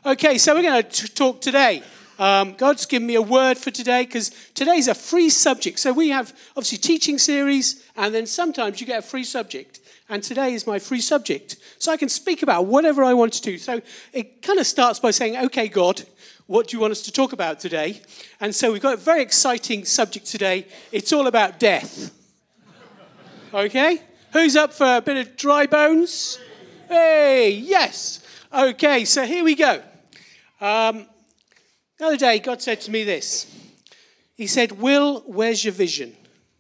Okay, so we're going to talk today. God's given me a word for today because today's a free subject. So we have obviously teaching series, and then sometimes you get a free subject. And today is my free subject. So I can speak about whatever I want to do. So it kind of starts by saying, okay, God, what do you want us to talk about today? And so we've got a very exciting subject today. It's all about death. Okay? Who's up for a bit of dry bones? Hey, yes. Okay, so here we go. The other day, God said to me this. He said, Will, where's your vision?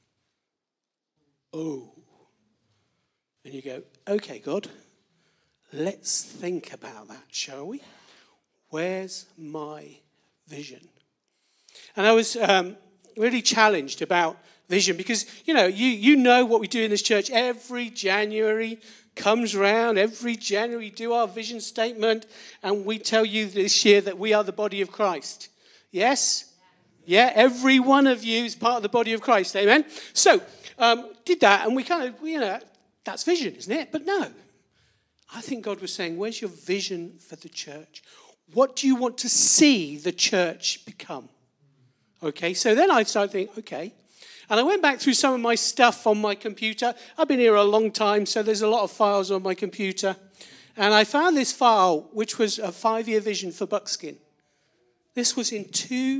Oh. And you go, okay, God, let's think about that, shall we? Where's my vision? And I was really challenged about vision because, you know what we do in this church. Every January comes round, every January we do our vision statement, and we tell you this year that we are the body of Christ. Yes? Yeah, every one of you is part of the body of Christ. Amen? So, did that, and we kind of, that's vision, isn't it? But no. I think God was saying, where's your vision for the church? What do you want to see the church become? Okay, so then I started thinking, okay. And I went back through some of my stuff on my computer. I've been here a long time, so there's a lot of files on my computer. And I found this file, which was a 5-year vision for Buckskin. This was in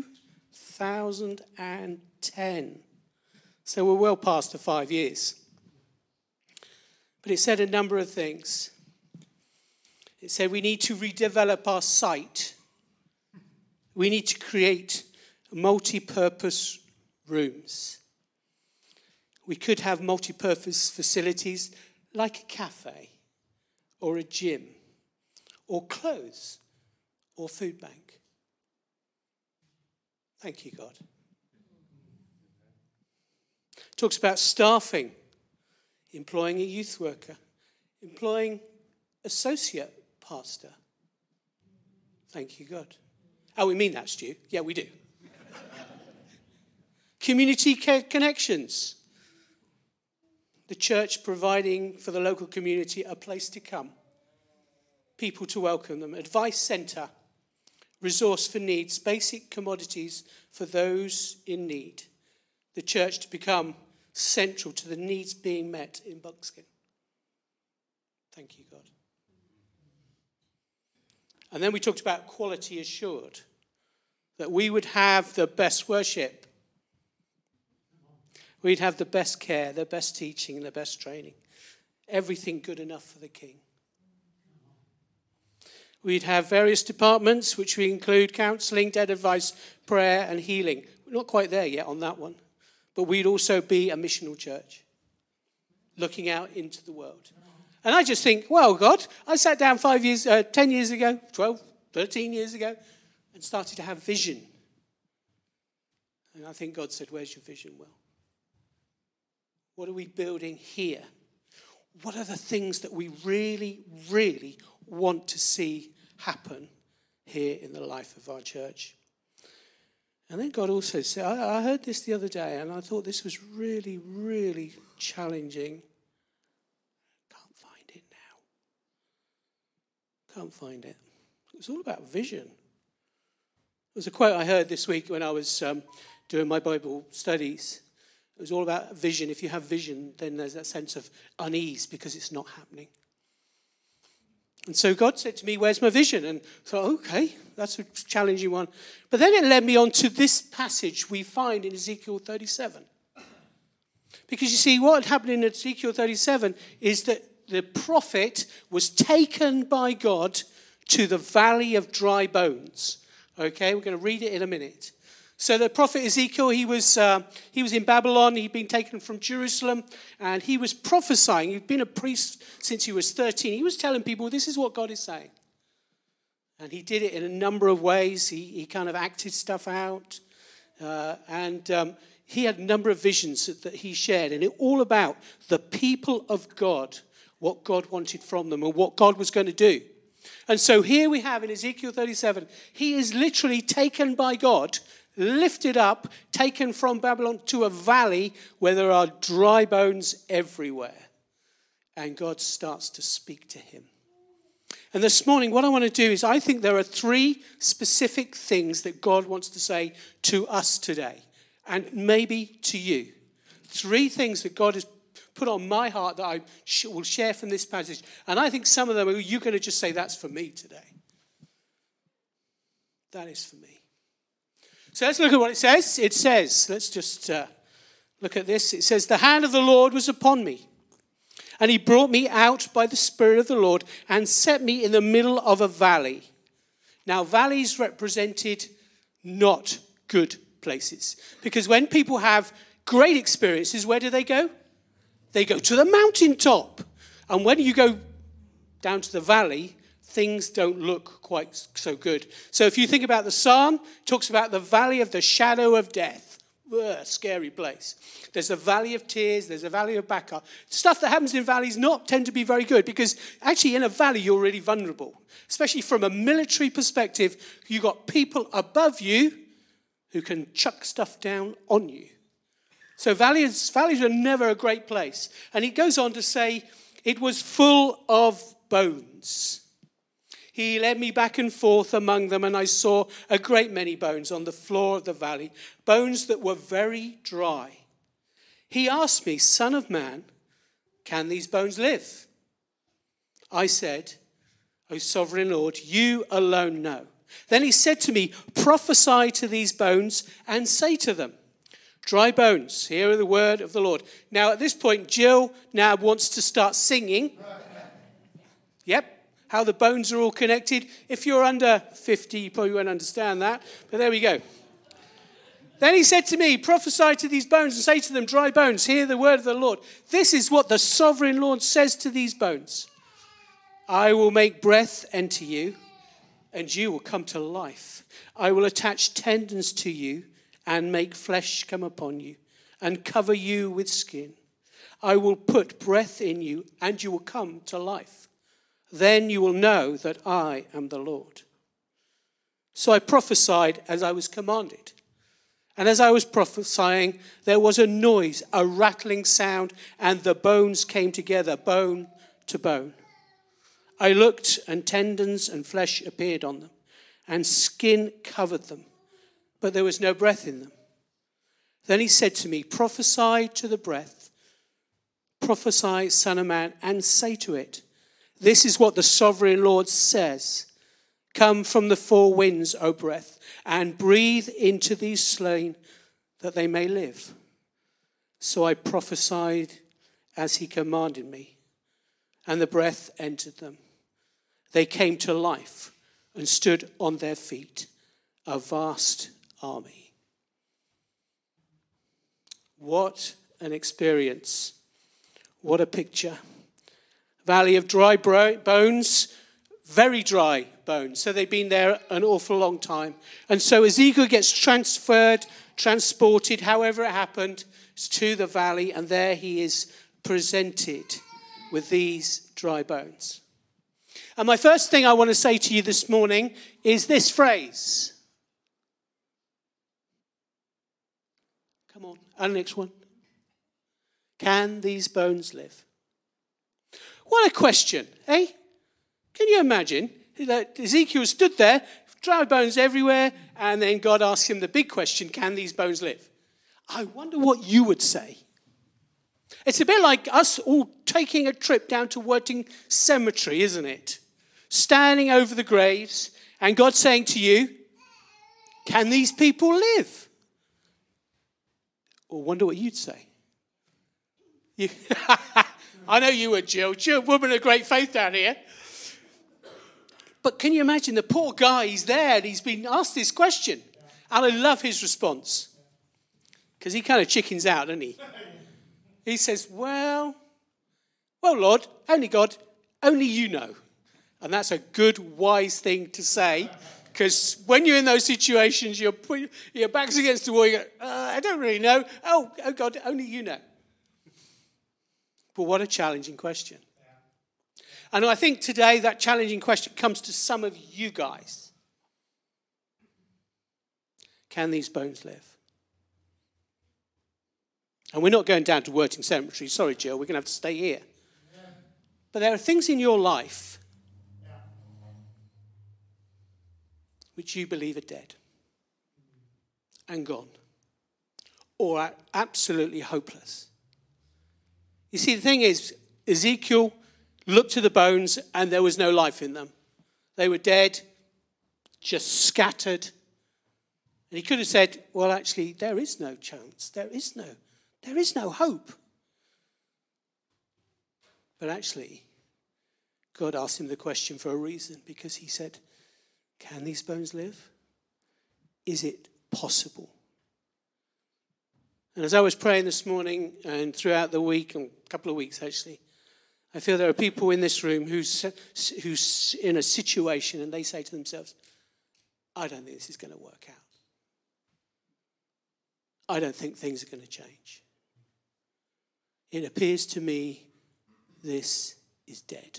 2010. So we're well past the 5 years. But it said a number of things. It said we need to redevelop our site. We need to create multi-purpose rooms. We could have multi-purpose facilities like a cafe or a gym or clothes or food bank. Thank you, God. Talks about staffing, employing a youth worker, employing associate pastor. Thank you, God. Oh, we mean that, Stu. Yeah, we do. Community connections. The church providing for the local community a place to come. People to welcome them. Advice centre. Resource for needs. Basic commodities for those in need. The church to become central to the needs being met in Buckskin. Thank you, God. And then we talked about quality assured. That we would have the best worship. We'd have the best care, the best teaching, the best training. Everything good enough for the King. We'd have various departments, which we include counselling, dead advice, prayer, and healing. We're not quite there yet on that one. But we'd also be a missional church, looking out into the world. And I just think, well, God, I sat down 10 years ago, 12, 13 years ago, and started to have vision. And I think God said, where's your vision, Will? What are we building here? What are the things that we really, really want to see happen here in the life of our church? And then God also said, I heard this the other day, and I thought this was really, really challenging. Can't find it now. Can't find it. It was all about vision. It was a quote I heard this week when I was doing my Bible studies. It was all about vision. If you have vision, then there's that sense of unease because it's not happening. And so God said to me, where's my vision? And I thought, okay, that's a challenging one. But then it led me on to this passage we find in Ezekiel 37. Because you see, what happened in Ezekiel 37 is that the prophet was taken by God to the valley of dry bones. Okay, we're going to read it in a minute. So the prophet Ezekiel, he was in Babylon. He'd been taken from Jerusalem, and he was prophesying. He'd been a priest since he was 13. He was telling people, this is what God is saying. And he did it in a number of ways. He kind of acted stuff out. And he had a number of visions that he shared. And it all about the people of God, what God wanted from them and what God was going to do. And so here we have in Ezekiel 37, he is literally taken by God, lifted up, taken from Babylon to a valley where there are dry bones everywhere. And God starts to speak to him. And this morning, what I want to do is I think there are 3 specific things that God wants to say to us today, and maybe to you. 3 things that God has put on my heart that I will share from this passage. And I think some of them, you're going to just say, that's for me today. That is for me. So let's look at what it says. It says, let's just look at this. It says, the hand of the Lord was upon me, and he brought me out by the Spirit of the Lord and set me in the middle of a valley. Now, valleys represented not good places. Because when people have great experiences, where do they go? They go to the mountaintop. And when you go down to the valley, things don't look quite so good. So if you think about the psalm, it talks about the valley of the shadow of death. Ugh, scary place. There's a valley of tears. There's a valley of Baca. Stuff that happens in valleys not tend to be very good, because actually in a valley you're really vulnerable. Especially from a military perspective, you've got people above you who can chuck stuff down on you. So valleys are never a great place. And he goes on to say, it was full of bones. He led me back and forth among them, and I saw a great many bones on the floor of the valley, bones that were very dry. He asked me, Son of man, can these bones live? I said, O sovereign Lord, you alone know. Then he said to me, prophesy to these bones and say to them, dry bones, hear the word of the Lord. Now at this point, Jill now wants to start singing. Yep. How the bones are all connected. If you're under 50, you probably won't understand that. But there we go. Then he said to me, prophesy to these bones and say to them, dry bones, hear the word of the Lord. This is what the sovereign Lord says to these bones. I will make breath enter you, and you will come to life. I will attach tendons to you and make flesh come upon you and cover you with skin. I will put breath in you, and you will come to life. Then you will know that I am the Lord. So I prophesied as I was commanded. And as I was prophesying, there was a noise, a rattling sound, and the bones came together, bone to bone. I looked, and tendons and flesh appeared on them, and skin covered them, but there was no breath in them. Then he said to me, prophesy to the breath, prophesy, Son of man, and say to it, this is what the sovereign Lord says. Come from the 4 winds, O breath, and breathe into these slain that they may live. So I prophesied as he commanded me, and the breath entered them. They came to life and stood on their feet, a vast army. What an experience. What a picture. Valley of dry bones, very dry bones. So they've been there an awful long time. And so Ezekiel gets transported, however it happened, to the valley. And there he is presented with these dry bones. And my first thing I want to say to you this morning is this phrase. Come on, and the next one. Can these bones live? What a question, eh? Can you imagine that Ezekiel stood there, dry bones everywhere, and then God asked him the big question, can these bones live? I wonder what you would say. It's a bit like us all taking a trip down to Worthing Cemetery, isn't it? Standing over the graves, and God saying to you, can these people live? Or wonder what you'd say. I know you would, Jill. Jill, woman of great faith down here. But can you imagine the poor guy, he's there and he's been asked this question. And I love his response. Because he kind of chickens out, doesn't he? He says, well, Lord, only God, only you know. And that's a good, wise thing to say. Because when you're in those situations, your back's against the wall, you go, I don't really know. Oh, God, only you know. But what a challenging question. And I think today that challenging question comes to some of you guys. Can these bones live? And we're not going down to Worthing Cemetery. Sorry, Jill, we're going to have to stay here. But there are things in your life which you believe are dead and gone, or are absolutely hopeless. You see, the thing is, Ezekiel looked to the bones and there was no life in them. They were dead, just scattered. And he could have said, well, actually, there is no chance. There is no hope. But actually, God asked him the question for a reason, because he said, can these bones live? Is it possible? And as I was praying this morning and throughout the week, and a couple of weeks actually, I feel there are people in this room who's in a situation and they say to themselves, I don't think this is going to work out. I don't think things are going to change. It appears to me this is dead.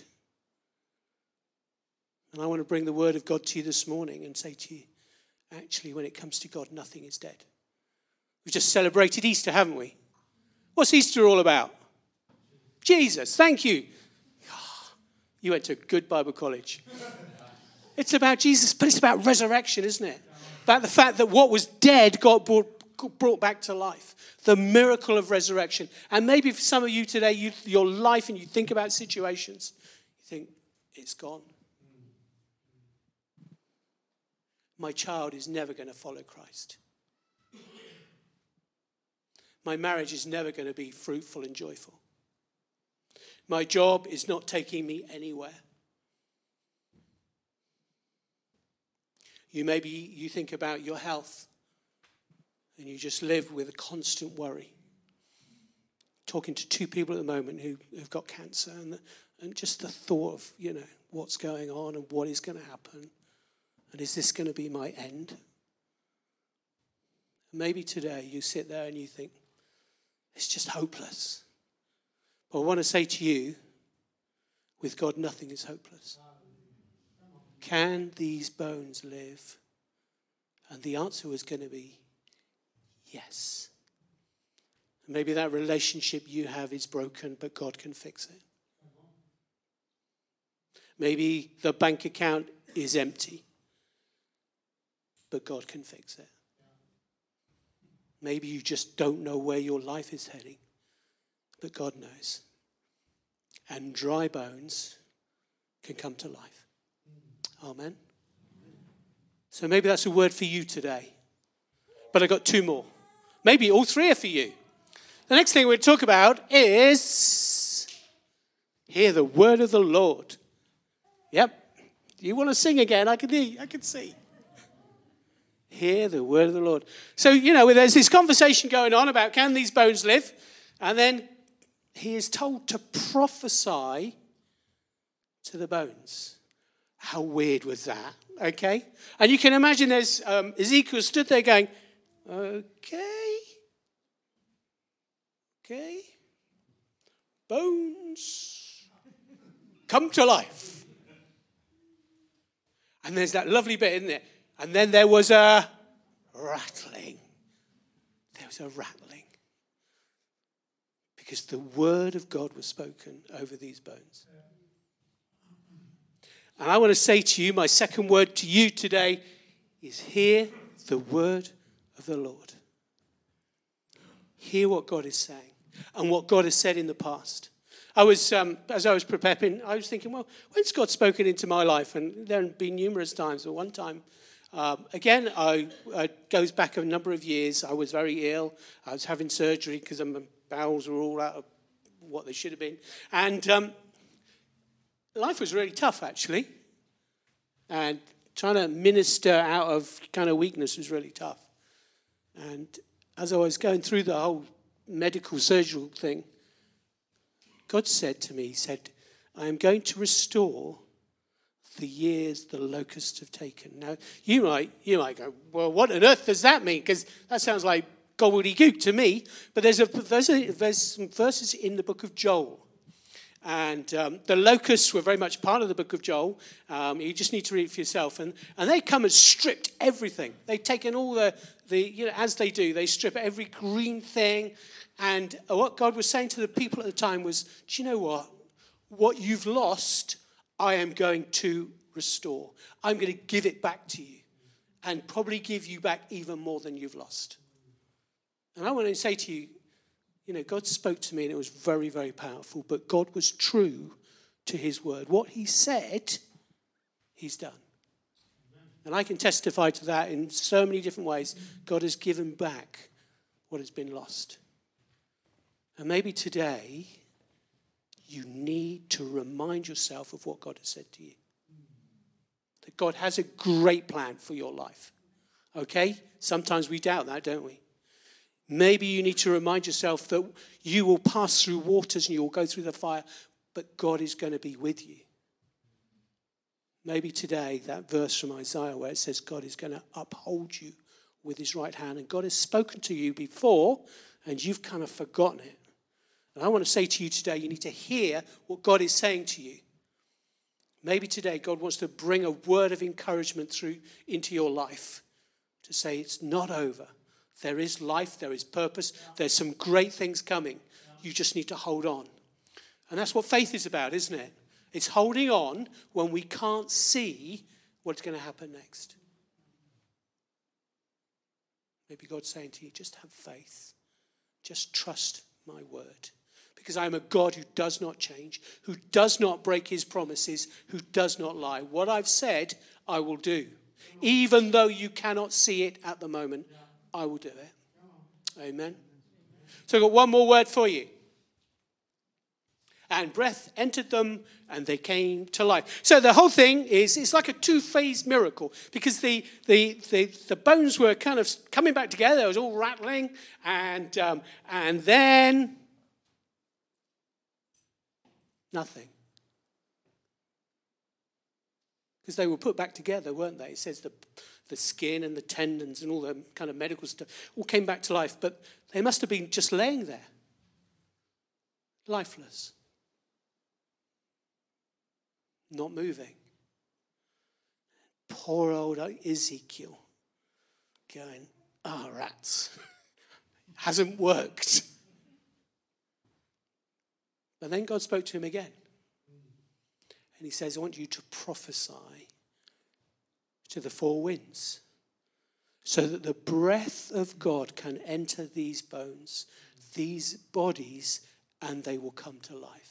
And I want to bring the word of God to you this morning and say to you, actually, when it comes to God, nothing is dead. We've just celebrated Easter, haven't we? What's Easter all about? Jesus, thank you. You went to a good Bible college. It's about Jesus, but it's about resurrection, isn't it? About the fact that what was dead got brought back to life. The miracle of resurrection. And maybe for some of you today, your life, and you think about situations, you think, it's gone. My child is never going to follow Christ. My marriage is never going to be fruitful and joyful. My job is not taking me anywhere. You think about your health and you just live with a constant worry. Talking to 2 people at the moment who've got cancer and just the thought of, what's going on and what is going to happen. And is this going to be my end? Maybe today you sit there and you think, it's just hopeless. But I want to say to you, with God, nothing is hopeless. Can these bones live? And the answer was going to be yes. Maybe that relationship you have is broken, but God can fix it. Maybe the bank account is empty, but God can fix it. Maybe you just don't know where your life is heading, but God knows. And dry bones can come to life. Amen. So maybe that's a word for you today. But I got 2 more. Maybe all 3 are for you. The next thing we'll talk about is hear the word of the Lord. Yep. You want to sing again? I can hear you. I can see. Hear the word of the Lord. So, there's this conversation going on about can these bones live? And then he is told to prophesy to the bones. How weird was that? Okay? And you can imagine there's Ezekiel stood there going, okay, bones, come to life. And there's that lovely bit, isn't it? And then there was a rattling. There was a rattling. Because the word of God was spoken over these bones. And I want to say to you, my second word to you today is hear the word of the Lord. Hear what God is saying and what God has said in the past. As I was preparing, I was thinking, well, when's God spoken into my life? And there have been numerous times, but one time, again, it goes back a number of years. I was very ill. I was having surgery because my bowels were all out of what they should have been. And life was really tough, actually. And trying to minister out of kind of weakness was really tough. And as I was going through the whole medical surgical thing, God said to me, he said, I am going to restore the years the locusts have taken. Now, you might go, well, what on earth does that mean? Because that sounds like gobbledygook to me. But there's some verses in the book of Joel. And the locusts were very much part of the book of Joel. You just need to read it for yourself. And they come and stripped everything. They've taken all as they do, they strip every green thing. And what God was saying to the people at the time was, do you know what? What you've lost, I am going to restore. I'm going to give it back to you. and probably give you back even more than you've lost. And I want to say to you, God spoke to me and it was very, very powerful, but God was true to his word. What he said, he's done. And I can testify to that in so many different ways. God has given back what has been lost. And maybe today, you need to remind yourself of what God has said to you. That God has a great plan for your life. Okay? Sometimes we doubt that, don't we? Maybe you need to remind yourself that you will pass through waters and you will go through the fire, but God is going to be with you. Maybe today, that verse from Isaiah where it says God is going to uphold you with his right hand. And God has spoken to you before, and you've kind of forgotten it. And I want to say to you today, you need to hear what God is saying to you. Maybe today God wants to bring a word of encouragement through into your life to say it's not over. There is life, there is purpose, there's some great things coming. You just need to hold on. And that's what faith is about, isn't it? It's holding on when we can't see what's going to happen next. Maybe God's saying to you, just have faith. Just trust my word. Because I am a God who does not change, who does not break his promises, who does not lie. What I've said, I will do. Even though you cannot see it at the moment, I will do it. Amen. So I've got one more word for you. And breath entered them, and they came to life. So the whole thing it's like a two-phase miracle, because the bones were kind of coming back together. It was all rattling, and then nothing, because they were put back together, weren't they? It says the skin and the tendons and all the kind of medical stuff all came back to life, but they must have been just laying there, lifeless. Not moving. Poor old Ezekiel going, rats. Hasn't worked. But then God spoke to him again. And he says, I want you to prophesy to the four winds so that the breath of God can enter these bones, these bodies, and they will come to life.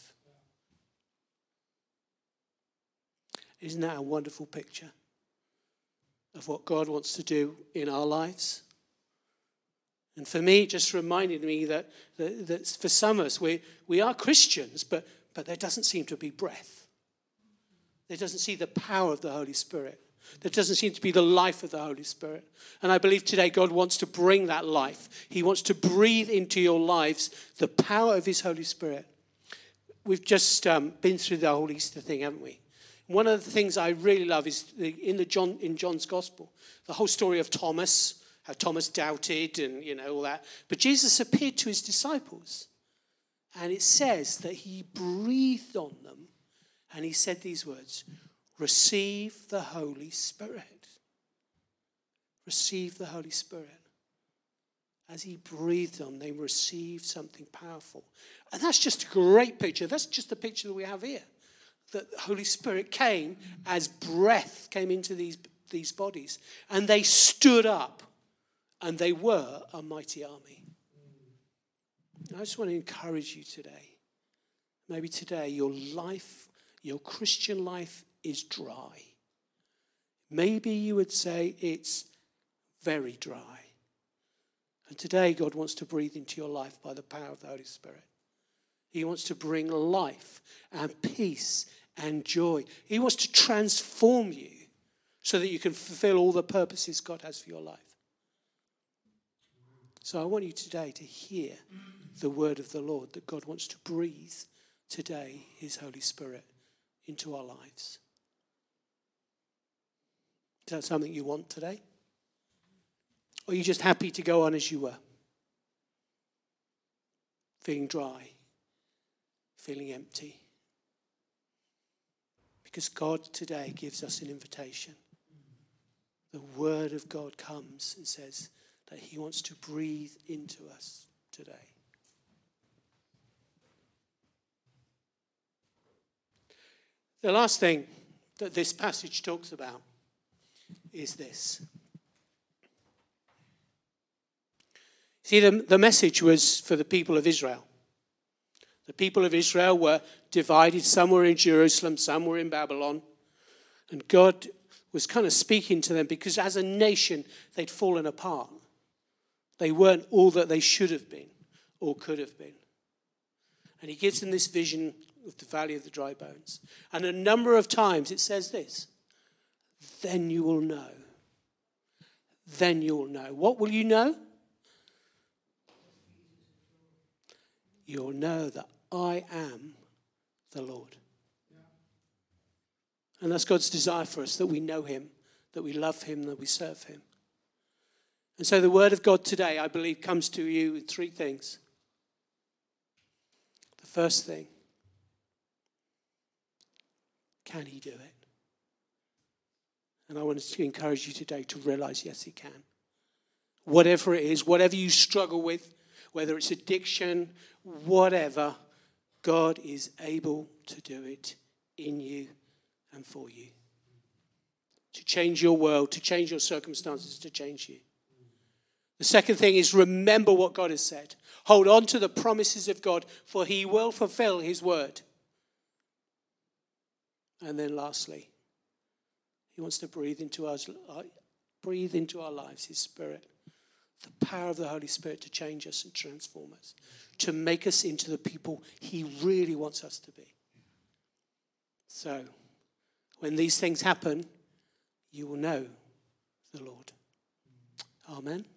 Isn't that a wonderful picture of what God wants to do in our lives? And for me, it just reminded me that for some of us, we are Christians, but there doesn't seem to be breath. There doesn't seem the power of the Holy Spirit. There doesn't seem to be the life of the Holy Spirit. And I believe today God wants to bring that life. He wants to breathe into your lives the power of his Holy Spirit. We've just been through the whole Easter thing, haven't we? One of the things I really love is in John's Gospel, the whole story of Thomas, how Thomas doubted and, all that. But Jesus appeared to his disciples, and it says that he breathed on them, and he said these words, receive the Holy Spirit. Receive the Holy Spirit. As he breathed on them, they received something powerful. And that's just a great picture. That's just the picture that we have here. That the Holy Spirit came as breath came into these bodies. And they stood up. And they were a mighty army. I just want to encourage you today. Maybe today your life, your Christian life is dry. Maybe you would say it's very dry. And today God wants to breathe into your life by the power of the Holy Spirit. He wants to bring life and peace and joy. He wants to transform you so that you can fulfill all the purposes God has for your life. So I want you today to hear the word of the Lord, that God wants to breathe today his Holy Spirit into our lives. Is that something you want today? Or are you just happy to go on as you were? Feeling dry, feeling empty. Because God today gives us an invitation. The word of God comes and says that he wants to breathe into us today. The last thing that this passage talks about is this. See, the message was for the people of Israel. The people of Israel were divided. Some were in Jerusalem, some were in Babylon. And God was kind of speaking to them because as a nation, they'd fallen apart. They weren't all that they should have been or could have been. And he gives them this vision of the valley of the dry bones. And a number of times it says this, then you will know. Then you will know. What will you know? You'll know that I am the Lord. And that's God's desire for us, that we know him, that we love him, that we serve him. And so the word of God today, I believe, comes to you with three things. The first thing, can he do it? And I want to encourage you today to realize, yes, he can. Whatever it is, whatever you struggle with, whether it's addiction, whatever, God is able to do it in you and for you. To change your world, to change your circumstances, to change you. The second thing is remember what God has said. Hold on to the promises of God, for he will fulfill his word. And then lastly, he wants to breathe into our lives his Spirit. The power of the Holy Spirit to change us and transform us. To make us into the people he really wants us to be. So, when these things happen, you will know the Lord. Amen.